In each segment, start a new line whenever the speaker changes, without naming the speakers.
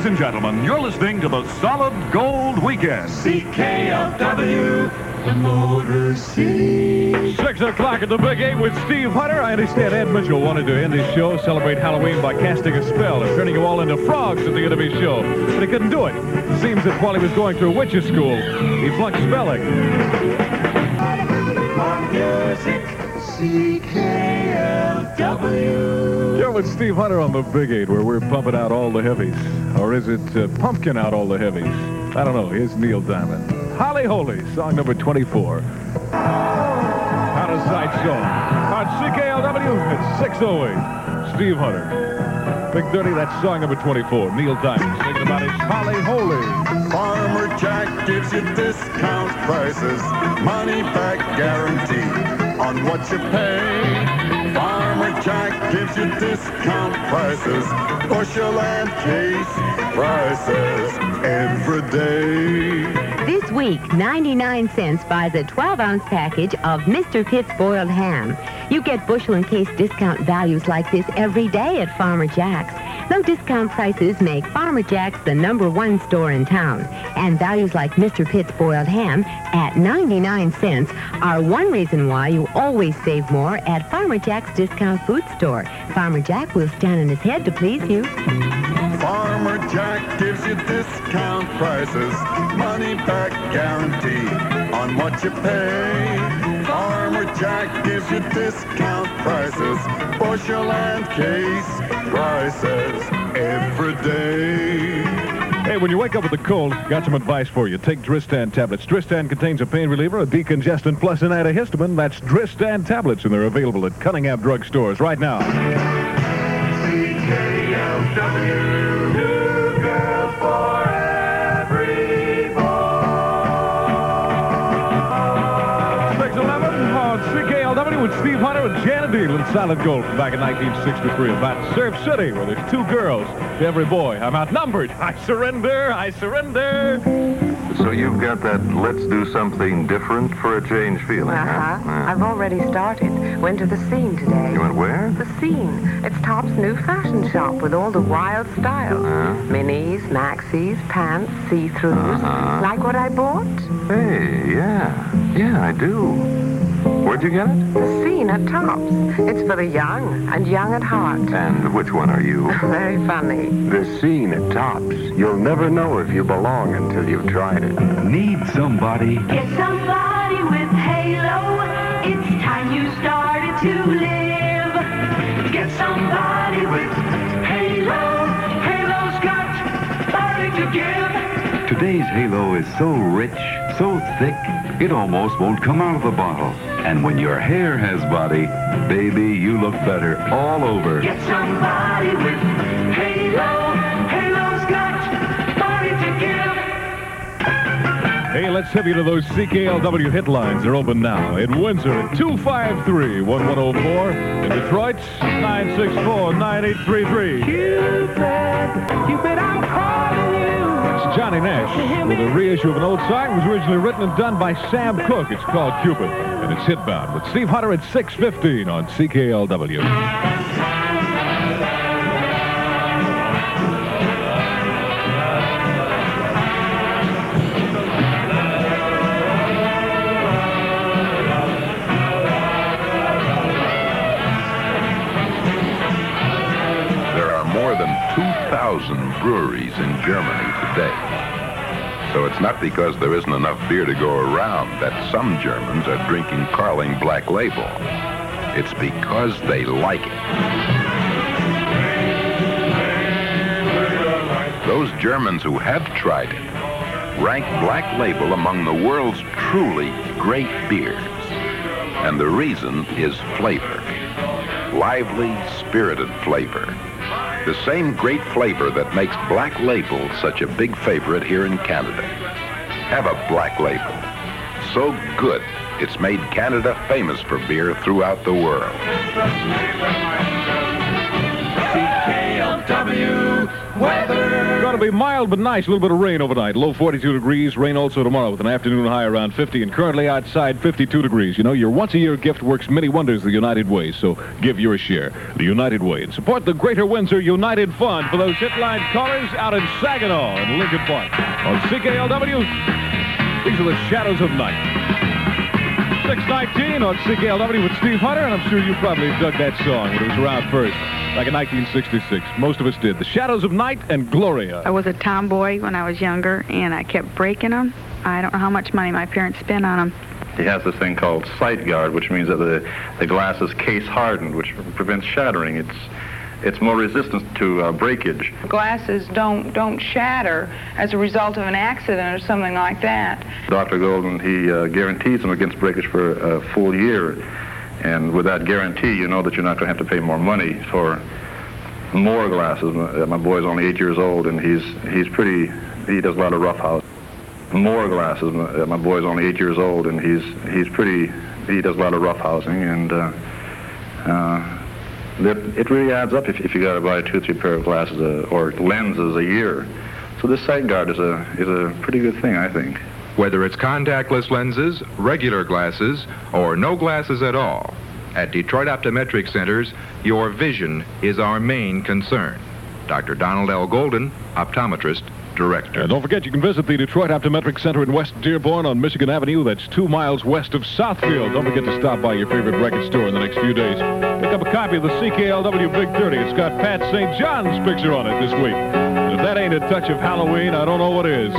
and gentlemen, you're listening to the Solid Gold Weekend.
CKLW, the Motor City.
6 o'clock at the Big 8 with Steve Hunter. I understand Ed Mitchell wanted to end his show, celebrate Halloween by casting a spell and turning you all into frogs at the end of his show. But he couldn't do it. It seems that while he was going through witches' school, he flunked spelling.
Music, CKLW.
You're with Steve Hunter on the Big 8, where we're pumping out all the heavies. Or is it pumpkin out all the heavies? I don't know. Here's Neil Diamond. Holly Holy, song number 24. Out of sight song. On CKLW at 6:08. Steve Hunter. Big 30, that's song number 24. Neil Diamond singing about his Holly Holy.
Farmer Jack gives you discount prices, money back guarantee on what you pay. Farmer Jack gives you discount prices, bushel and case prices every day.
This week, 99 cents buys a 12-ounce package of Mr. Pitt's boiled ham. You get bushel and case discount values like this every day at Farmer Jack's. Low discount prices make Farmer Jack's the #1 store in town. And values like Mr. Pitt's boiled ham at 99 cents are one reason why you always save more at Farmer Jack's discount food store. Farmer Jack will stand on his head to please you.
Farmer Jack gives you discount prices, money back guarantee on what you pay. Farmer Jack gives you discount prices, bushel and case prices every day.
Hey, when you wake up with a cold, got some advice for you. Take Dristan tablets. Dristan contains a pain reliever, a decongestant, plus an antihistamine. That's Dristan tablets, and they're available at Cunningham Drug Stores right now.
CKLW, new girl for every boy.
6:11 on CKLW with Steve Hunter and Janet Deal in Solid Gold from back in 1963 about Surf City, where there's 2 girls to every boy. I'm outnumbered. I surrender. I surrender.
So you've got that let's do something different for a change feeling, huh?
I've already started. Went to the Scene today.
You went where?
The Scene. It's Top's new fashion shop with all the wild styles. Minis, maxis, pants, see-throughs. Like what I bought?
Hey, yeah. Yeah, I do. Where'd you get it?
The Scene at Top's. It's for the young and young at heart.
And which one are you?
Very funny.
The Scene at Tops. You'll never know if you belong until you've tried it.
Need somebody.
Get somebody with Halo. It's time you started to live. Get somebody with Halo. Halo's got body to give.
Today's Halo is so rich, so thick, it almost won't come out of the bottle. And when your hair has body, baby, you look better all over.
Get somebody with Halo. Halo's got body to give.
Hey, let's have you to those CKLW hit lines. They're open now. In Windsor at 253-1104. In Detroit, 964-9833.
Cupid, I'm calling you.
It's Johnny Nash with a reissue of an old song. It was originally written and done by Sam Cooke. It's called Cupid, and it's hitbound with Steve Hunter at 6:15 on CKLW.
There are more than 2,000 breweries in Germany today. So it's not because there isn't enough beer to go around that some Germans are drinking Carling Black Label. It's because they like it. Those Germans who have tried it rank Black Label among the world's truly great beers. And the reason is flavor. Lively, spirited flavor. The same great flavor that makes Black Label such a big favorite here in Canada. Have a Black Label. So good, it's made Canada famous for beer throughout the world.
CKLW,
Weather. Going to be mild but nice. A little bit of rain overnight. Low 42 degrees. Rain also tomorrow with an afternoon high around 50 and currently outside 52 degrees. You know, your once-a-year gift works many wonders the United Way, so give your share. The United Way. And support the Greater Windsor United Fund for those hit-line callers out in Saginaw and Lincoln Park. On CKLW, these are the Shadows of Night. 6:19 on CKLW with Steve Hunter, and I'm sure you probably dug that song when it was around first, like in 1966. Most of us did. The Shadows of Night and Gloria.
I was a tomboy when I was younger, and I kept breaking them. I don't know how much money my parents spent on them.
He has this thing called sight guard, which means that the glass is case hardened, which prevents shattering. It's more resistant to breakage.
Glasses don't shatter as a result of an accident or something like that.
Dr. Golden, he guarantees them against breakage for a full year. And with that guarantee, you know that you're not going to have to pay more money for more glasses. My boy's only 8 years old, and he does a lot of roughhouse. More glasses. My boy's only 8 years old, and he does a lot of roughhousing, and it really adds up if you got to buy 2 or 3 pair of glasses or lenses a year. So this sight guard is a pretty good thing, I think.
Whether it's contactless lenses, regular glasses, or no glasses at all, at Detroit Optometric Centers, your vision is our main concern. Dr. Donald L. Golden, optometrist, director.
And don't forget, you can visit the Detroit Optometric Center in West Dearborn on Michigan Avenue. That's 2 miles west of Southfield. Don't forget to stop by your favorite record store in the next few days. Pick up a copy of the CKLW Big 30. It's got Pat St. John's picture on it this week. And if that ain't a touch of Halloween, I don't know what is.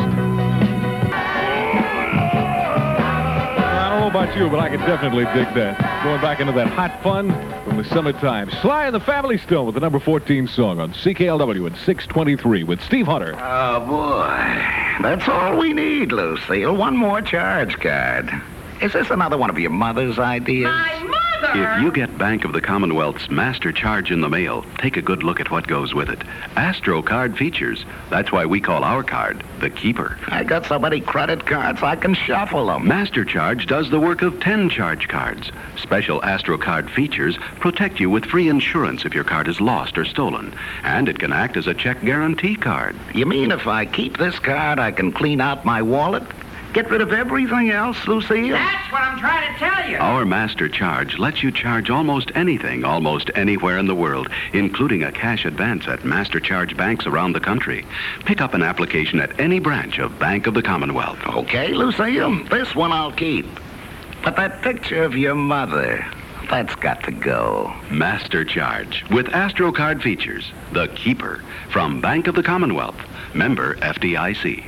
I don't know about you, but I can definitely dig that. Going back into that hot fun from the summertime. Sly and the Family Stone with the number 14 song on CKLW at 6:23 with Steve Hunter.
Oh, boy. That's all we need, Lucille. One more charge card. Is this another one of your mother's ideas?
My mother?
If you get Bank of the Commonwealth's Master Charge in the mail, take a good look at what goes with it. Astro Card features. That's why we call our card the Keeper.
I got so many credit cards, I can shuffle them.
Master Charge does the work of 10 charge cards. Special Astro Card features protect you with free insurance if your card is lost or stolen. And it can act as a check guarantee card.
You mean if I keep this card, I can clean out my wallet? Get rid of everything else, Lucille?
That's what I'm trying to tell you.
Our Master Charge lets you charge almost anything, almost anywhere in the world, including a cash advance at Master Charge banks around the country. Pick up an application at any branch of Bank of the Commonwealth.
Okay, Lucille, this one I'll keep. But that picture of your mother, that's got to go.
Master Charge with Astro Card features. The Keeper from Bank of the Commonwealth. Member FDIC.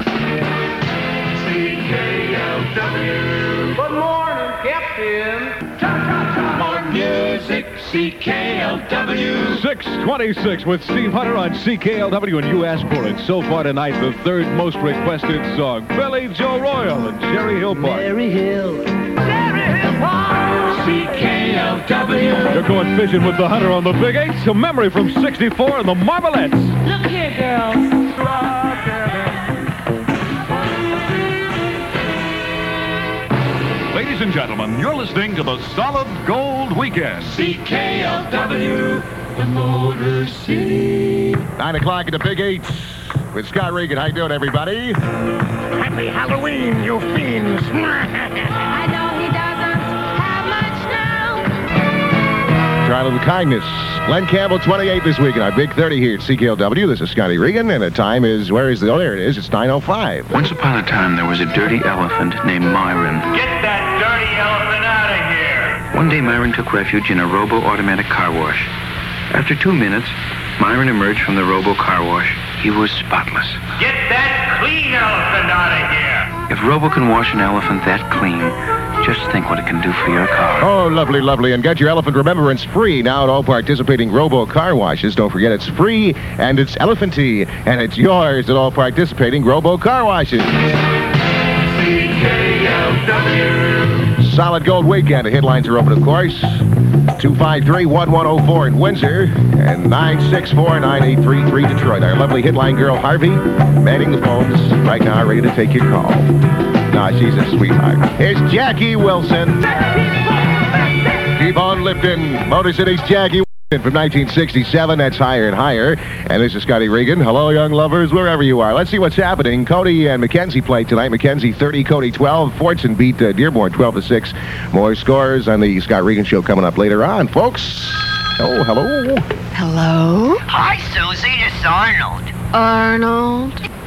CKLW. Good morning, Captain. More music, CKLW.
6:26 with Steve Hunter on CKLW, and you asked for it. So far tonight, the third most requested song, Billy Joe Royal and Cherry Hill Park.
Cherry Hill Park. CKLW.
They're going fishing with the Hunter on the Big 8. Some memory from '64 and the Marvelettes.
Look here, girls.
Ladies and gentlemen, you're listening to the Solid Gold Weekend.
CKLW, the Motor City.
9 o'clock at the Big 8 with Scott Regan. How you doing, everybody? Happy Halloween, you fiends.
I know he doesn't have much now.
Try a little kindness. Glenn Campbell, 28 this week in our Big 30 here at CKLW. This is Scotty Regan, and the time is, there it is. It's 9:05.
Once upon a time, there was a dirty elephant named Myron.
Get that dirty elephant out of here.
One day, Myron took refuge in a robo-automatic car wash. After 2 minutes, Myron emerged from the robo-car wash. He was spotless.
Get that clean elephant out of here.
If Robo can wash an elephant that clean, just think what it can do for your car.
Oh, lovely, lovely. And get your elephant remembrance free now at all participating Robo car washes. Don't forget, it's free, and it's elephanty, and it's yours at all participating Robo car washes.
CKLW.
Solid Gold Weekend. The headlines are open, of course. 253-1104 in Windsor and 964-9833 Detroit. Our lovely headline girl, Harvey, manning the phones right now, ready to take your call. Nah, she's a sweetheart. Here's Jackie Wilson. Keep on lifting. Motor City's Jackie From 1967, that's Higher and Higher. And this is Scotty Regan. Hello, young lovers, wherever you are. Let's see what's happening. Cody and Mackenzie played tonight. Mackenzie 30, Cody 12. Fortson beat Dearborn 12-6. More scores on the Scott Regan Show coming up later on, folks. Oh, hello.
Hello?
Hi, Susie. It's Arnold.
Arnold?